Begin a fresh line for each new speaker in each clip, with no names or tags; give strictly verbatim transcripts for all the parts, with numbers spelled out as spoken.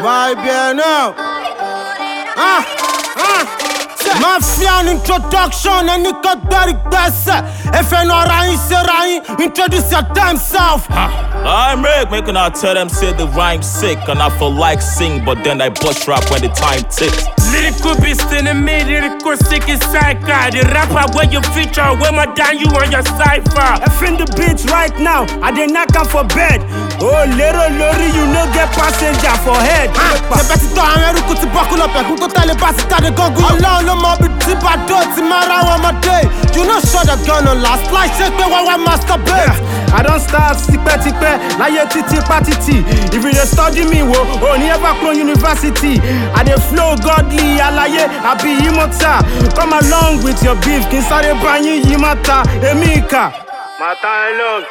Vai bien now. Ah, ah. Mafia introduction and you got dirty best. If you know Ryan, say Ryan, introduce your damn self.
I'm Rick, making I tell them say the rhyme sick, and I feel like sing, but then I bust rap when the time ticks.
Lyrical beast in the mid, lyrical sick inside guy. The rapper where you feature, where my down you on your cipher.
F in the beats right now, I did not come for bed. Oh, little lorry, you no get passenger for head.
The best to America to buckle up, and go tell the best to the gun. Allah, no more be tip at dirty, Mara, one my day. You know, shot the gun on last flight, check me while I masturbate.
I don't start sick, petty, like your titi, patiti. If you just study me, wo, oh, never clone university. I dey flow godly, alaye, I be immortal. Come along with your beef, kin sare banyi yimata, emika. Mata alone.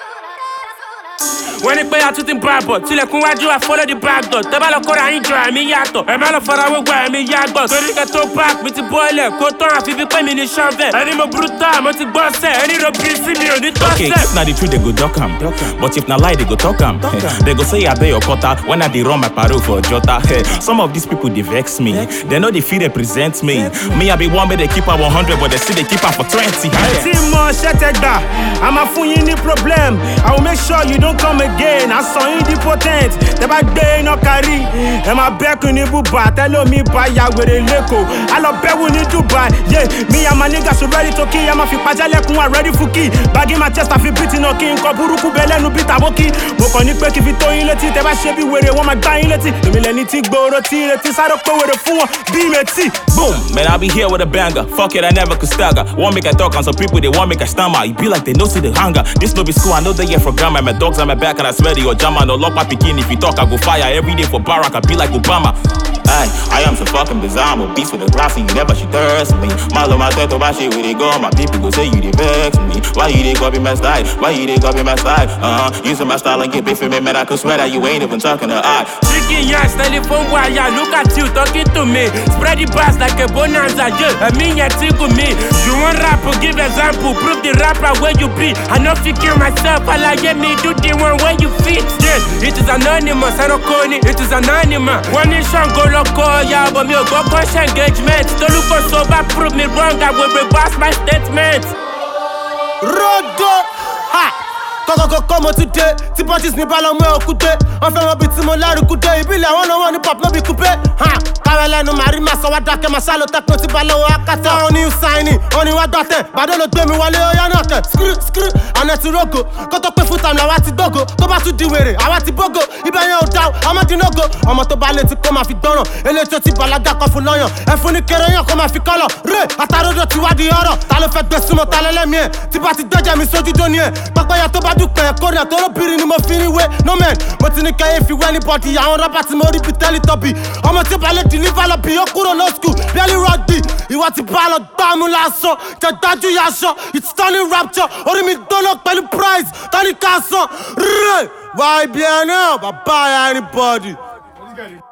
When it pay out to the Bible, till I come wájú, I follow the back door. Tẹ́ bá lọ kóra yín jọ ẹ̀mí yàtọ̀. Ẹ má lọ fara wé gba ẹ̀mí yàgbọ̀. Torí kẹ́ tó pack mi ti bọ́ọ̀lẹ̀, kó tán àfi bí pé mi ní ṣọ́ọ̀bẹ̀. Ẹni mo brutal, mo ti gbọ́ sẹ̀. Ẹni ro bí sí mi ò ní tọ́
Okay,
sẹ̀.
if na the truth, they go duck am. But if na lie, they go talk am. They go say I dey your quarter when I dey run my paro for Jota. Some of these people, they vex me. They know they feel represent me. Me, I be one, but they keep am one hundred, but they still they keep am for twenty.
Team more shetega, I'm a fun you need problem. I will make sure you don't come again. I saw you the potent. The back day no carry. And my back on the buba. Tell me buy ya with a leko. I love bet we need to buy. Yeah, me and my niggas are ready to kill. I'm a fi pajale kun ready for key. Bag in my chest, I feel beating no king. Koburuku bele no beat aboki. Moko ni pe ki fi to in leti. Te ba shebi were one my guy in leti. Me le ni ti gboro ti leti. Saro ko with a fool. Be me ti.
Boom, man, I be here with a banger. Fuck it, I never could stagger. Want make I talk on some people, they want make I stammer. It be like they know see the hunger. This no be school, I know they here for grammar. My dogs on my back and I swear your jama. No lock my picking. If you talk, I go fire every day for Barack. I be like Obama. Aye, I am so fucking bizarre. I'm a beast with a glass and you never should thirst me. My love, my teto, my shit, where they go. My people go say you they vex me. Why you they copy my style? Why you they copy my style? Uh huh. Using my style and get big for me, man. I could swear that you ain't even talking to I.
Tricky yarns, telephone wire. Look at you talking to me. Spread the bass like a bonanza. Yeah, I mean you tickle me. You want rap? Give example. Prove the rapper where you be. I know if you kill myself, I like me do the one where you fit. Yeah, it is anonymous. I don't call it. It is anonymous. One nation go local, yeah, but me go conscious engagement. Don't look for sober, prove me wrong. I will reverse my statement.
Rodo, ha. Koko koko mo today, ti parties ni ballon mo okute. On fait mo beat mo laru kude, ibile won no won ni pop no be coupe. Ha, kawele no mari ma so wa dake ma salo techno ti ballon akata. On you sign, on you wa date. Bado lo gbe mi wale o ya note. Skru skru, aneti rogo. Ko to pe full time la wa ti dogo. To ba tu di were, awa ti bogo. Ibe yen o down, ama di nogo. Omo to ba le ti ko ma fi doran. Ele to ti balaga ko fun loyan. E fun ni kere yan ko ma fi color. Re, atarodo ti wa di oro. Ta lo fe gbe sumo ta lele mi e. Ti ba ti doja mi soju do ni e. Papaya to ba dúpẹ́ kórìíra tó ló bìrì ni mo fi ní wé no man mo ti ní kẹ́yìn fi wẹ́ ní bọ́dì àwọn rọ́bà tí mo rí bi tẹ́lí tọ́bì ọmọ tí balẹ̀ dì ní balọ̀ bí ó kúrò lọ skul bẹ́ẹ̀lì rọ́ọ̀dì ìwọ ti bá lọ gbámú lásán kẹgbájú yaṣọ it's turning rapture orí mi gbóná pẹ̀lú price tọ́ni ká sàn rẹ̀ wá ibi ẹ̀ náà bàbá ẹ̀ anybody.